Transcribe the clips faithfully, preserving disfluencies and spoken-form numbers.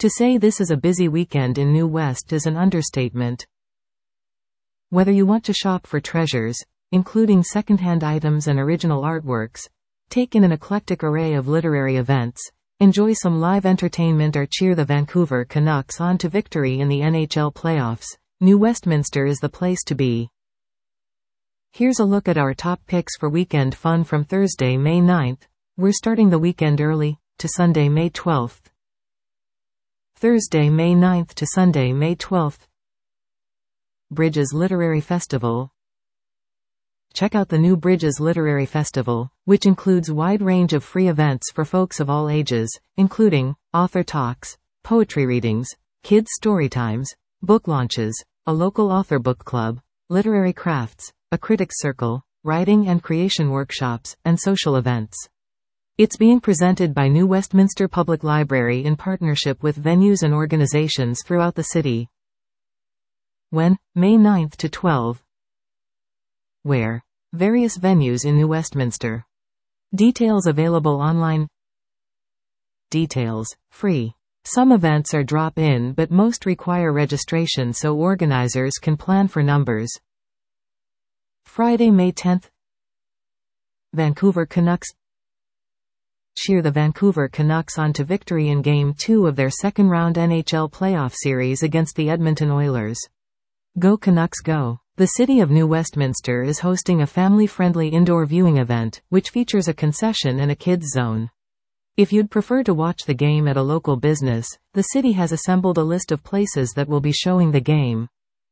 To say this is a busy weekend in New West is an understatement. Whether you want to shop for treasures, including second-hand items and original artworks, take in an eclectic array of literary events, enjoy some live entertainment or cheer the Vancouver Canucks on to victory in the N H L playoffs, New Westminster is the place to be. Here's a look at our top picks for weekend fun from Thursday, May ninth. We're starting the weekend early, to Sunday, May twelfth. Thursday, May ninth to Sunday, May twelfth. Bridges Literary Festival. Check out the new Bridges Literary Festival, which includes a wide range of free events for folks of all ages, including author talks, poetry readings, kids' story times, book launches, a local author book club, literary crafts, a critics circle, writing and creation workshops, and social events. It's being presented by New Westminster Public Library in partnership with venues and organizations throughout the city. When? May ninth to twelfth. Where? Various venues in New Westminster. Details available online. Details: free. Some events are drop-in, but most require registration so organizers can plan for numbers. Friday, May tenth. Vancouver Canucks. Cheer the Vancouver Canucks on to victory in Game two of their second-round N H L playoff series against the Edmonton Oilers. Go Canucks Go! The City of New Westminster is hosting a family-friendly indoor viewing event, which features a concession and a kids zone. If you'd prefer to watch the game at a local business, the city has assembled a list of places that will be showing the game.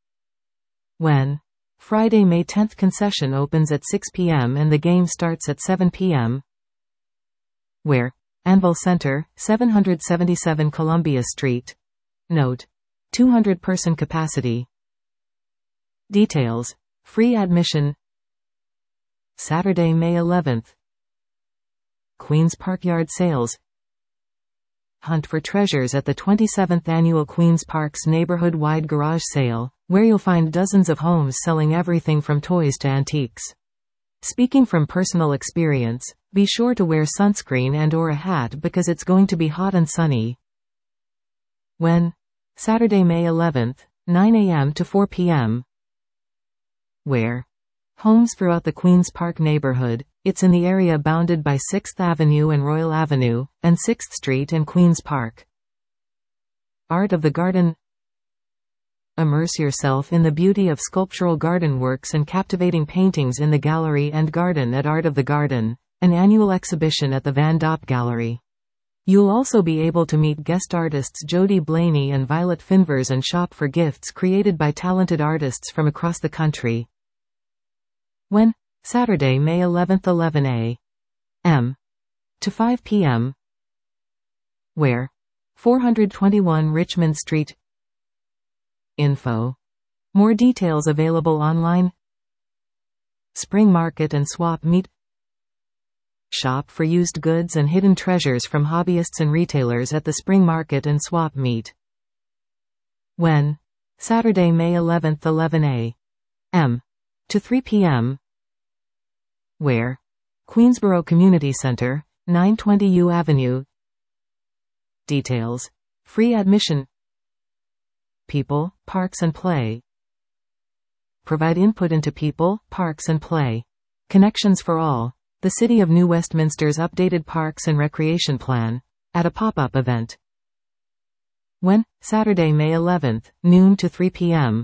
When? Friday, May tenth. Concession opens at six p m and the game starts at seven p m Where? Anvil Center, seven seventy-seven Columbia Street. Note: two hundred person capacity. Details: free admission. Saturday, May eleventh. Queen's Park Yard Sales. Hunt for treasures at the twenty-seventh Annual Queen's Park's neighborhood-wide garage sale, where you'll find dozens of homes selling everything from toys to antiques. Speaking from personal experience, be sure to wear sunscreen and or a hat because it's going to be hot and sunny. When? Saturday, May eleventh, nine a m to four p m Where? Homes throughout the Queen's Park neighborhood. It's in the area bounded by sixth Avenue and Royal Avenue, and sixth Street and Queen's Park. Art of the Garden. Immerse yourself in the beauty of sculptural garden works and captivating paintings in the gallery and garden at Art of the Garden, an annual exhibition at the Van Dopp Gallery. You'll also be able to meet guest artists Jody Blaney and Violet Finvers and shop for gifts created by talented artists from across the country. When? Saturday, May eleventh, eleven a m to five p m Where? four twenty-one Richmond Street. Info. More details available online. Spring Market and Swap Meet. Shop for used goods and hidden treasures from hobbyists and retailers at the Spring Market and Swap Meet. When? Saturday, May eleventh, eleven a m to three p m Where? Queensborough Community Center, nine twenty U Avenue. Details: free admission. People, parks and play. Provide input into people, parks and play. Connections for all. The City of New Westminster's updated Parks and Recreation Plan, at a pop-up event. When? Saturday, May eleventh, noon to three p m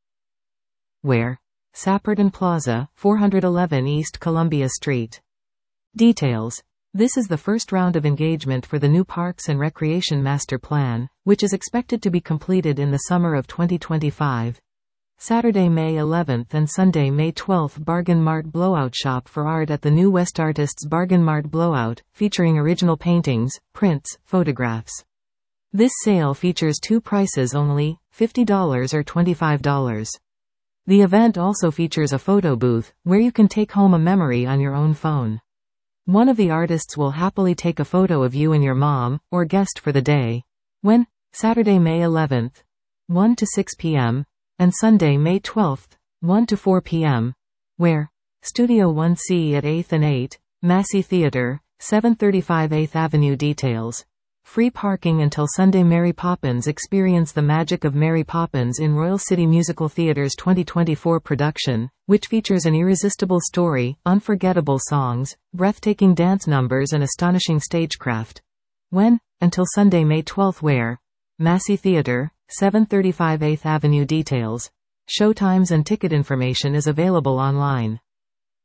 Where? Sapperton Plaza, four eleven East Columbia Street. Details: this is the first round of engagement for the new Parks and Recreation Master Plan, which is expected to be completed in the summer of twenty twenty-five. Saturday, May eleventh and Sunday, May twelfth. Bargain Mart Blowout. Shop for art at the New West Artists Bargain Mart Blowout, featuring original paintings, prints, photographs. This sale features two prices only, fifty dollars or twenty-five dollars. The event also features a photo booth, where you can take home a memory on your own phone. One of the artists will happily take a photo of you and your mom, or guest for the day. When? Saturday, May eleventh, one to six p m, and Sunday, May twelfth, one to four p m Where? Studio one C at eighth and eight, Massey Theatre, seven thirty-five eighth Avenue. Details: Free parking until Sunday. Mary Poppins. Experience the magic of Mary Poppins in Royal City Musical Theatre's twenty twenty-four production, which features an irresistible story, unforgettable songs, breathtaking dance numbers and astonishing stagecraft. When? Until Sunday, May twelfth. Where? Massey Theatre, seven thirty-five eighth Avenue. Details, showtimes and ticket information is available online.